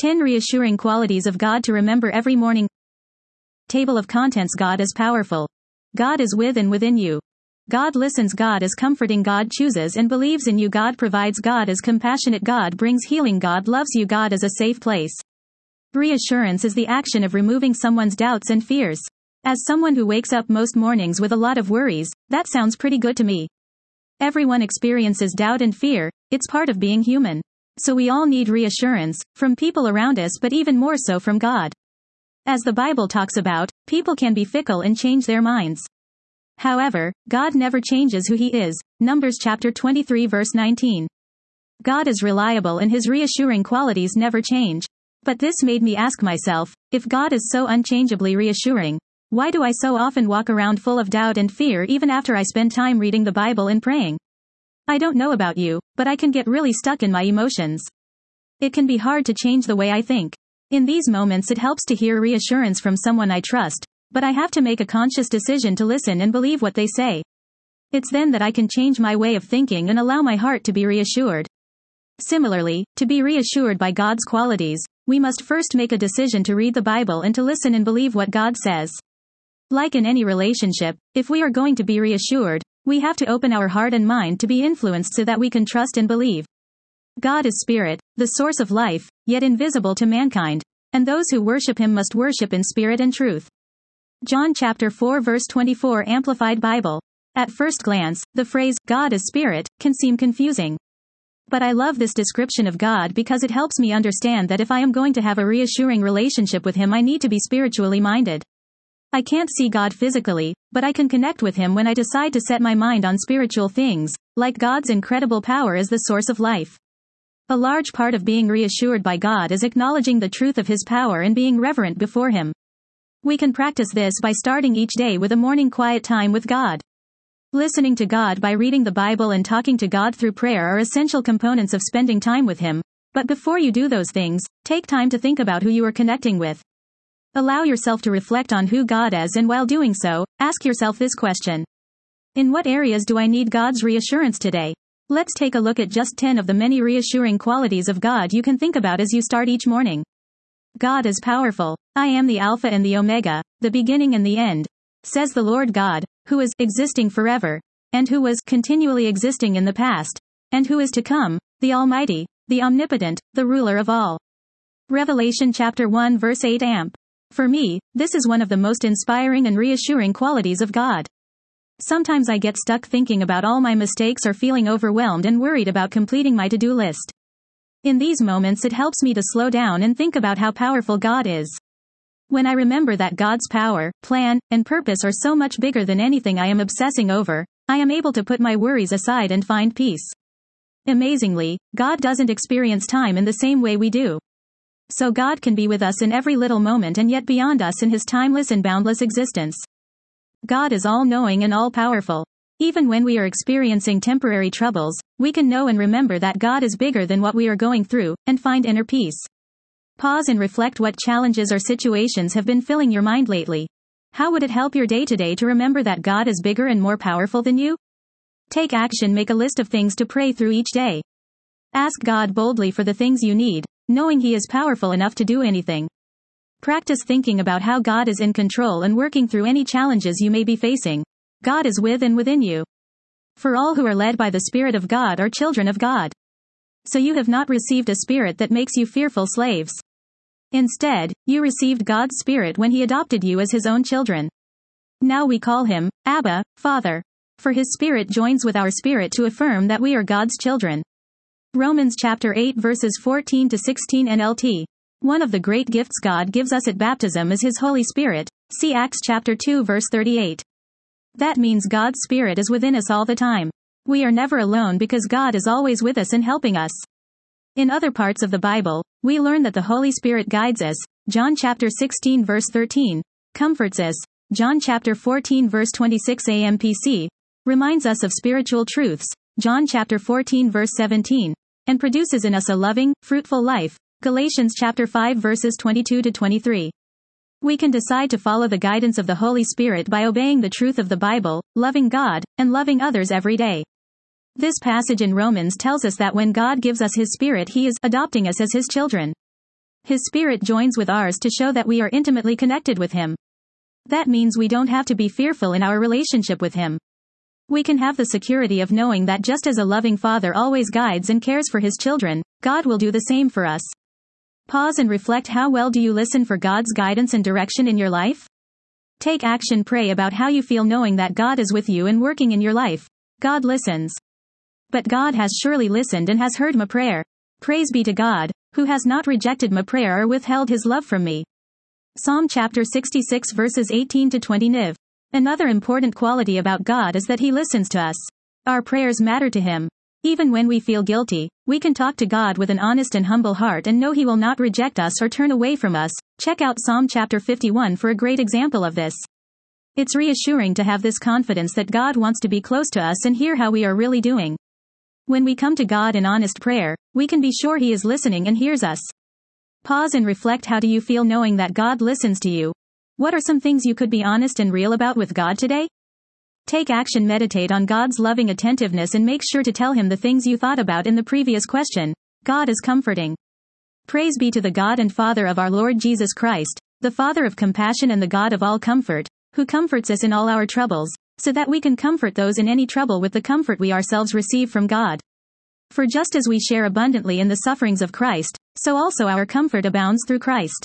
10 reassuring qualities of God to remember every morning. Table of contents. God is powerful. God is with and within you. God listens. God is comforting. God chooses and believes in you. God provides. God is compassionate. God brings healing. God loves you. God is a safe place. Reassurance is the action of removing someone's doubts and fears. As someone who wakes up most mornings with a lot of worries, that sounds pretty good to me. Everyone experiences doubt and fear. It's part of being human. So we all need reassurance, from people around us, but even more so from God. As the Bible talks about, people can be fickle and change their minds. However, God never changes who He is. Numbers chapter 23 verse 19. God is reliable and His reassuring qualities never change. But this made me ask myself, if God is so unchangeably reassuring, why do I so often walk around full of doubt and fear even after I spend time reading the Bible and praying? I don't know about you, but I can get really stuck in my emotions. It can be hard to change the way I think. In these moments it helps to hear reassurance from someone I trust, but I have to make a conscious decision to listen and believe what they say. It's then that I can change my way of thinking and allow my heart to be reassured. Similarly, to be reassured by God's qualities, we must first make a decision to read the Bible and to listen and believe what God says. Like in any relationship, if we are going to be reassured, we have to open our heart and mind to be influenced so that we can trust and believe. God is spirit, the source of life, yet invisible to mankind, and those who worship Him must worship in spirit and truth. John chapter 4 verse 24 Amplified Bible. At first glance, the phrase, God is spirit, can seem confusing. But I love this description of God because it helps me understand that if I am going to have a reassuring relationship with Him, I need to be spiritually minded. I can't see God physically, but I can connect with Him when I decide to set my mind on spiritual things, like God's incredible power as the source of life. A large part of being reassured by God is acknowledging the truth of His power and being reverent before Him. We can practice this by starting each day with a morning quiet time with God. Listening to God by reading the Bible and talking to God through prayer are essential components of spending time with Him. But before you do those things, take time to think about who you are connecting with. Allow yourself to reflect on who God is, and while doing so, ask yourself this question. In what areas do I need God's reassurance today? Let's take a look at just 10 of the many reassuring qualities of God you can think about as you start each morning. God is powerful. I am the Alpha and the Omega, the beginning and the end, says the Lord God, who is existing forever, and who was continually existing in the past, and who is to come, the Almighty, the Omnipotent, the ruler of all. Revelation chapter 1 verse 8 Amp. For me, this is one of the most inspiring and reassuring qualities of God. Sometimes I get stuck thinking about all my mistakes or feeling overwhelmed and worried about completing my to-do list. In these moments it helps me to slow down and think about how powerful God is. When I remember that God's power, plan, and purpose are so much bigger than anything I am obsessing over, I am able to put my worries aside and find peace. Amazingly, God doesn't experience time in the same way we do. So God can be with us in every little moment and yet beyond us in His timeless and boundless existence. God is all-knowing and all-powerful. Even when we are experiencing temporary troubles, we can know and remember that God is bigger than what we are going through, and find inner peace. Pause and reflect what challenges or situations have been filling your mind lately. How would it help your day today to remember that God is bigger and more powerful than you? Take action. Make a list of things to pray through each day. Ask God boldly for the things you need, knowing He is powerful enough to do anything. Practice thinking about how God is in control and working through any challenges you may be facing. God is with and within you. For all who are led by the Spirit of God are children of God. So you have not received a spirit that makes you fearful slaves. Instead, you received God's Spirit when He adopted you as His own children. Now we call Him, Abba, Father. For His Spirit joins with our spirit to affirm that we are God's children. Romans chapter 8 verses 14 to 16 NLT. One of the great gifts God gives us at baptism is His Holy Spirit. See Acts chapter 2 verse 38. That means God's Spirit is within us all the time. We are never alone because God is always with us and helping us. In other parts of the Bible, we learn that the Holy Spirit guides us. John chapter 16 verse 13. Comforts us. John chapter 14 verse 26 AMPC. Reminds us of spiritual truths. John chapter 14 verse 17. And produces in us a loving, fruitful life. Galatians chapter 5 verses 22 to 23. We can decide to follow the guidance of the Holy Spirit by obeying the truth of the Bible, loving God, and loving others every day. This passage in Romans tells us that when God gives us His Spirit, He is adopting us as His children. His Spirit joins with ours to show that we are intimately connected with Him. That means we don't have to be fearful in our relationship with Him. We can have the security of knowing that just as a loving Father always guides and cares for His children, God will do the same for us. Pause and reflect. How well do you listen for God's guidance and direction in your life? Take action. Pray about how you feel knowing that God is with you and working in your life. God listens. But God has surely listened and has heard my prayer. Praise be to God, who has not rejected my prayer or withheld His love from me. Psalm chapter 66 verses 18 to 20 Niv. Another important quality about God is that He listens to us. Our prayers matter to Him. Even when we feel guilty, we can talk to God with an honest and humble heart and know He will not reject us or turn away from us. Check out Psalm chapter 51 for a great example of this. It's reassuring to have this confidence that God wants to be close to us and hear how we are really doing. When we come to God in honest prayer, we can be sure He is listening and hears us. Pause and reflect. How do you feel knowing that God listens to you? What are some things you could be honest and real about with God today? Take action. Meditate on God's loving attentiveness and make sure to tell Him the things you thought about in the previous question. God is comforting. Praise be to the God and Father of our Lord Jesus Christ, the Father of compassion and the God of all comfort, who comforts us in all our troubles, so that we can comfort those in any trouble with the comfort we ourselves receive from God. For just as we share abundantly in the sufferings of Christ, so also our comfort abounds through Christ.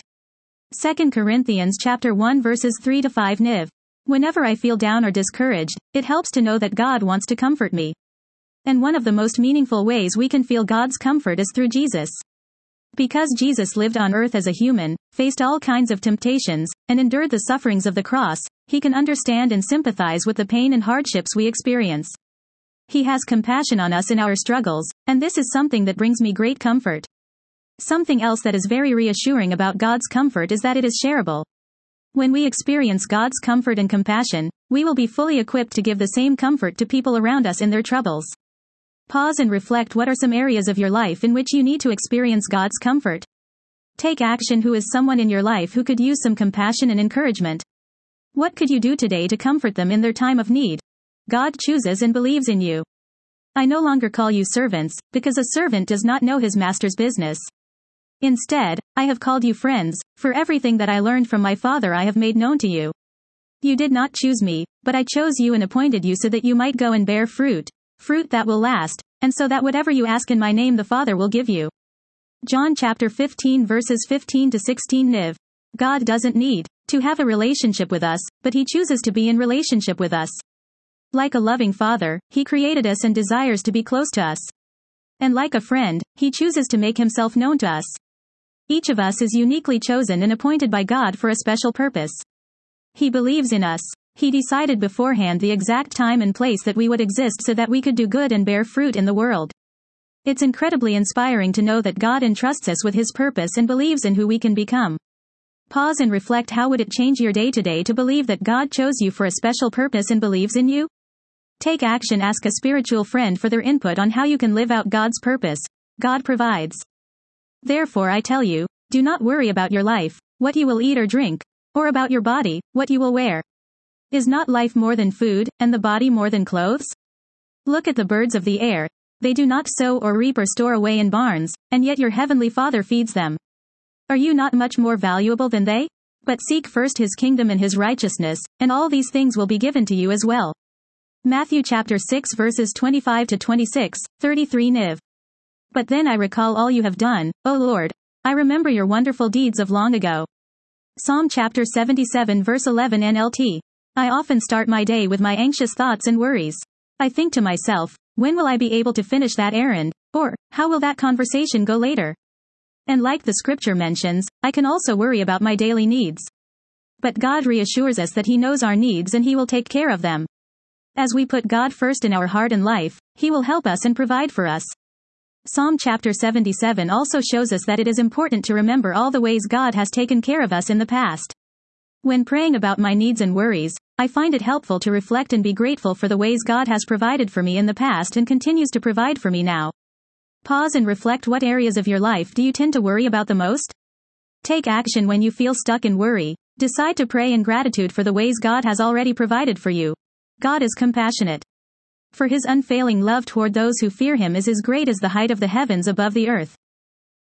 2 Corinthians chapter 1 verses 3 to 5 Niv. Whenever I feel down or discouraged, it helps to know that God wants to comfort me. And one of the most meaningful ways we can feel God's comfort is through Jesus. Because Jesus lived on earth as a human, faced all kinds of temptations, and endured the sufferings of the cross, He can understand and sympathize with the pain and hardships we experience. He has compassion on us in our struggles, and this is something that brings me great comfort. Something else that is very reassuring about God's comfort is that it is shareable. When we experience God's comfort and compassion, we will be fully equipped to give the same comfort to people around us in their troubles. Pause and reflect. What are some areas of your life in which you need to experience God's comfort? Take action. Who is someone in your life who could use some compassion and encouragement? What could you do today to comfort them in their time of need? God chooses and believes in you. I no longer call you servants, because a servant does not know his master's business. Instead, I have called you friends, for everything that I learned from my Father I have made known to you. You did not choose me, but I chose you and appointed you so that you might go and bear fruit that will last, and so that whatever you ask in my name the Father will give you. John chapter 15 verses 15 to 16 Niv. God doesn't need to have a relationship with us, but He chooses to be in relationship with us. Like a loving Father, He created us and desires to be close to us. And like a friend, He chooses to make Himself known to us. Each of us is uniquely chosen and appointed by God for a special purpose. He believes in us. He decided beforehand the exact time and place that we would exist so that we could do good and bear fruit in the world. It's incredibly inspiring to know that God entrusts us with His purpose and believes in who we can become. Pause and reflect. How would it change your day today to believe that God chose you for a special purpose and believes in you? Take action. Ask a spiritual friend for their input on how you can live out God's purpose. God provides. Therefore I tell you, do not worry about your life, what you will eat or drink, or about your body, what you will wear. Is not life more than food, and the body more than clothes? Look at the birds of the air. They do not sow or reap or store away in barns, and yet your heavenly Father feeds them. Are you not much more valuable than they? But seek first His kingdom and His righteousness, and all these things will be given to you as well. Matthew chapter 6 verses 25 to 26, 33 Niv. But then I recall all you have done, O Lord. I remember your wonderful deeds of long ago. Psalm chapter 77 verse 11 NLT. I often start my day with my anxious thoughts and worries. I think to myself, when will I be able to finish that errand? Or, how will that conversation go later? And like the scripture mentions, I can also worry about my daily needs. But God reassures us that He knows our needs and He will take care of them. As we put God first in our heart and life, He will help us and provide for us. Psalm chapter 77 also shows us that it is important to remember all the ways God has taken care of us in the past. When praying about my needs and worries, I find it helpful to reflect and be grateful for the ways God has provided for me in the past and continues to provide for me now. Pause and reflect. What areas of your life do you tend to worry about the most? Take action when you feel stuck in worry. Decide to pray in gratitude for the ways God has already provided for you. God is compassionate. For His unfailing love toward those who fear Him is as great as the height of the heavens above the earth.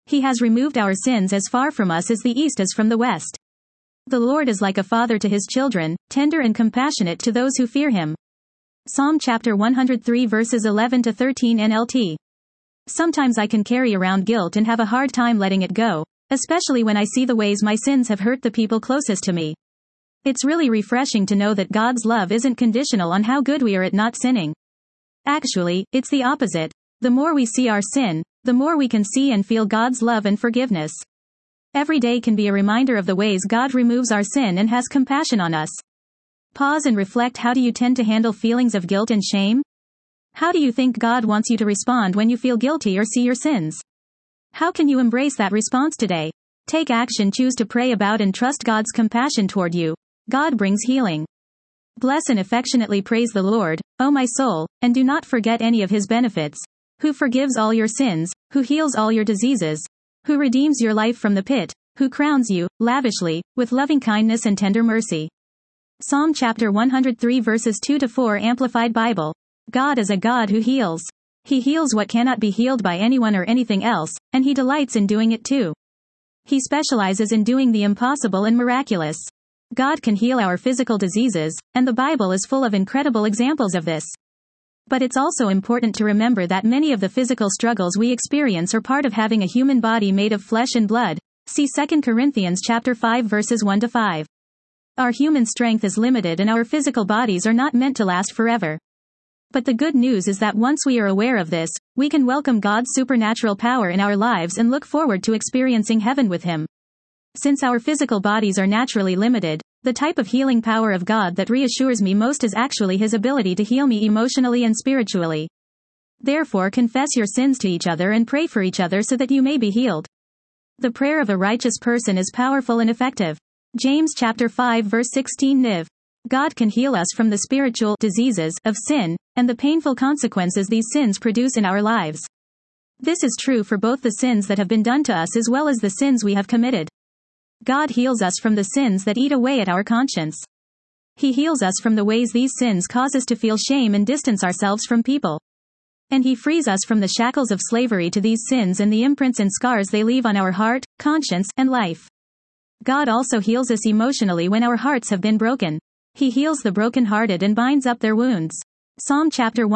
He has removed our sins as far from us as the east is from the west. The Lord is like a father to his children, tender and compassionate to those who fear him. Psalm chapter 103 verses 11 to 13 NLT. Sometimes I can carry around guilt and have a hard time letting it go, especially when I see the ways my sins have hurt the people closest to me. It's really refreshing to know that God's love isn't conditional on how good we are at not sinning. Actually, it's the opposite. The more we see our sin, the more we can see and feel God's love and forgiveness. Every day can be a reminder of the ways God removes our sin and has compassion on us. Pause and reflect. How do you tend to handle feelings of guilt and shame? How do you think God wants you to respond when you feel guilty or see your sins? How can you embrace that response today? Take action. Choose to pray about and trust God's compassion toward you. God brings healing. Bless and affectionately praise the Lord, O my soul, and do not forget any of his benefits. Who forgives all your sins, who heals all your diseases, who redeems your life from the pit, who crowns you, lavishly, with loving kindness and tender mercy. Psalm chapter 103 verses 2 to 4 Amplified Bible. God is a God who heals. He heals what cannot be healed by anyone or anything else, and he delights in doing it too. He specializes in doing the impossible and miraculous. God can heal our physical diseases, and the Bible is full of incredible examples of this. But it's also important to remember that many of the physical struggles we experience are part of having a human body made of flesh and blood. See 2 Corinthians chapter 5 verses 1 to 5. Our human strength is limited and our physical bodies are not meant to last forever. But the good news is that once we are aware of this, we can welcome God's supernatural power in our lives and look forward to experiencing heaven with him. Since our physical bodies are naturally limited, the type of healing power of God that reassures me most is actually his ability to heal me emotionally and spiritually. Therefore, confess your sins to each other and pray for each other so that you may be healed. The prayer of a righteous person is powerful and effective. James chapter 5 verse 16 NIV. God can heal us from the spiritual diseases of sin and the painful consequences these sins produce in our lives. This is true for both the sins that have been done to us as well as the sins we have committed. God heals us from the sins that eat away at our conscience. He heals us from the ways these sins cause us to feel shame and distance ourselves from people. And he frees us from the shackles of slavery to these sins and the imprints and scars they leave on our heart, conscience, and life. God also heals us emotionally when our hearts have been broken. He heals the brokenhearted and binds up their wounds. Psalm chapter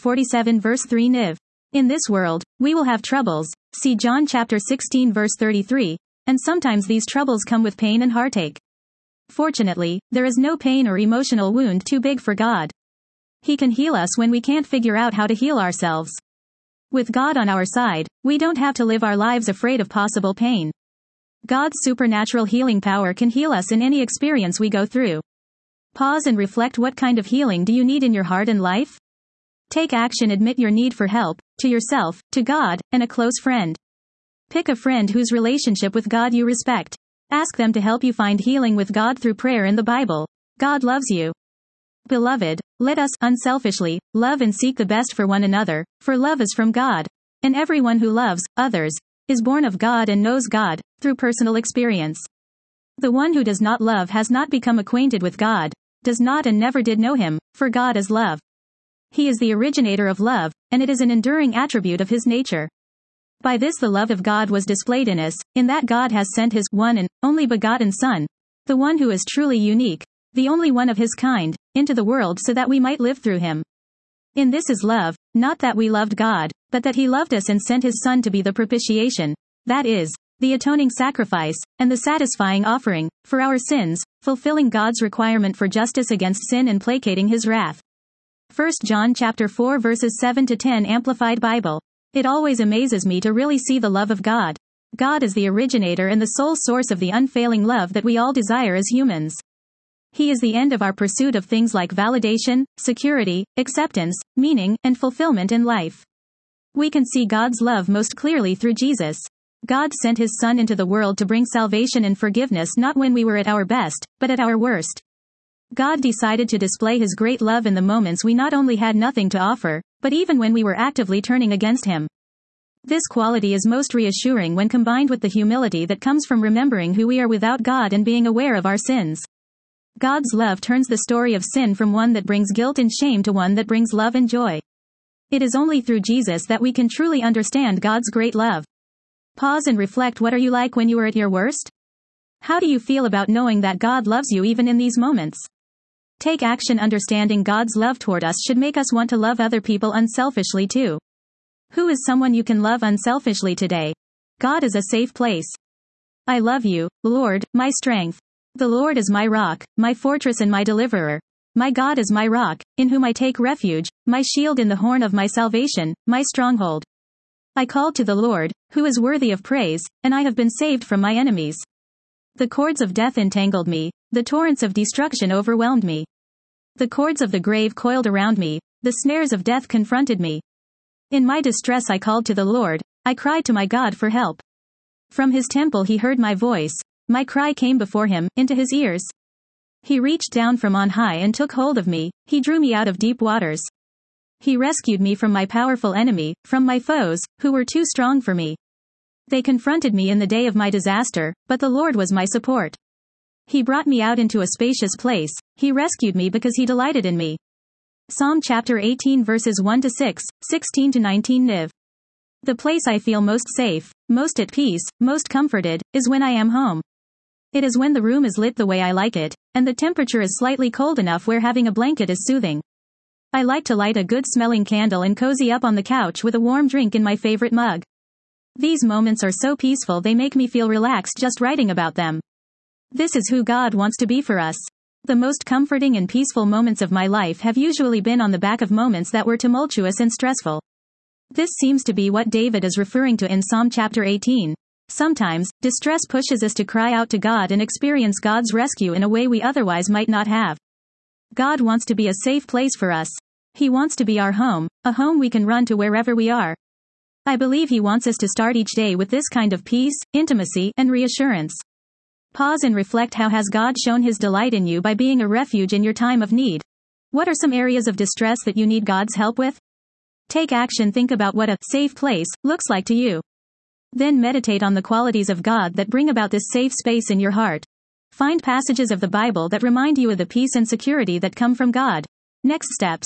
147 verse 3 NIV. In this world, we will have troubles. See John chapter 16 verse 33. And sometimes these troubles come with pain and heartache. Fortunately, there is no pain or emotional wound too big for God. He can heal us when we can't figure out how to heal ourselves. With God on our side, we don't have to live our lives afraid of possible pain. God's supernatural healing power can heal us in any experience we go through. Pause and reflect. What kind of healing do you need in your heart and life? Take action. Admit your need for help, to yourself, to God, and a close friend. Pick a friend whose relationship with God you respect. Ask them to help you find healing with God through prayer and the Bible. God loves you. Beloved, let us, unselfishly, love and seek the best for one another, for love is from God. And everyone who loves others is born of God and knows God, through personal experience. The one who does not love has not become acquainted with God, does not and never did know him, for God is love. He is the originator of love, and it is an enduring attribute of his nature. By this the love of God was displayed in us, in that God has sent his one and only begotten Son, the one who is truly unique, the only one of his kind, into the world so that we might live through him. In this is love, not that we loved God, but that he loved us and sent his Son to be the propitiation, that is, the atoning sacrifice, and the satisfying offering, for our sins, fulfilling God's requirement for justice against sin and placating his wrath. 1 John chapter 4 verses 7 to 10 Amplified Bible. It always amazes me to really see the love of God. God is the originator and the sole source of the unfailing love that we all desire as humans. He is the end of our pursuit of things like validation, security, acceptance, meaning, and fulfillment in life. We can see God's love most clearly through Jesus. God sent his Son into the world to bring salvation and forgiveness not when we were at our best, but at our worst. God decided to display his great love in the moments we not only had nothing to offer, but even when we were actively turning against him. This quality is most reassuring when combined with the humility that comes from remembering who we are without God and being aware of our sins. God's love turns the story of sin from one that brings guilt and shame to one that brings love and joy. It is only through Jesus that we can truly understand God's great love. Pause and reflect. What are you like when you are at your worst? How do you feel about knowing that God loves you even in these moments? Take action. Understanding God's love toward us should make us want to love other people unselfishly too. Who is someone you can love unselfishly today? God is a safe place. I love you, Lord, my strength. The Lord is my rock, my fortress and my deliverer. My God is my rock, in whom I take refuge, my shield in the horn of my salvation, my stronghold. I called to the Lord, who is worthy of praise, and I have been saved from my enemies. The cords of death entangled me, the torrents of destruction overwhelmed me. The cords of the grave coiled around me, the snares of death confronted me. In my distress I called to the Lord, I cried to my God for help. From his temple he heard my voice, my cry came before him, into his ears. He reached down from on high and took hold of me, he drew me out of deep waters. He rescued me from my powerful enemy, from my foes, who were too strong for me. They confronted me in the day of my disaster, but the Lord was my support. He brought me out into a spacious place, he rescued me because he delighted in me. Psalm chapter 18 verses 1 to 6, 16 to 19 Niv. The place I feel most safe, most at peace, most comforted, is when I am home. It is when the room is lit the way I like it, and the temperature is slightly cold enough where having a blanket is soothing. I like to light a good-smelling candle and cozy up on the couch with a warm drink in my favorite mug. These moments are so peaceful they make me feel relaxed just writing about them. This is who God wants to be for us. The most comforting and peaceful moments of my life have usually been on the back of moments that were tumultuous and stressful. This seems to be what David is referring to in Psalm chapter 18. Sometimes, distress pushes us to cry out to God and experience God's rescue in a way we otherwise might not have. God wants to be a safe place for us. He wants to be our home, a home we can run to wherever we are. I believe He wants us to start each day with this kind of peace, intimacy, and reassurance. Pause and reflect. How has God shown His delight in you by being a refuge in your time of need? What are some areas of distress that you need God's help with? Take action. Think about what a safe place looks like to you. Then meditate on the qualities of God that bring about this safe space in your heart. Find passages of the Bible that remind you of the peace and security that come from God. Next steps.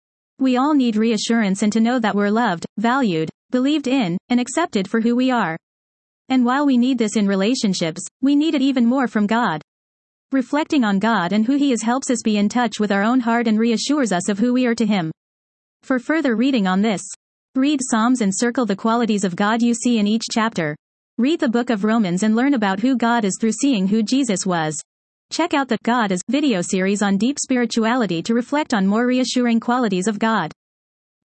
We all need reassurance and to know that we're loved, valued, believed in, and accepted for who we are. And while we need this in relationships, we need it even more from God. Reflecting on God and who He is helps us be in touch with our own heart and reassures us of who we are to Him. For further reading on this, read Psalms and circle the qualities of God you see in each chapter. Read the book of Romans and learn about who God is through seeing who Jesus was. Check out the God is video series on deep spirituality to reflect on more reassuring qualities of God.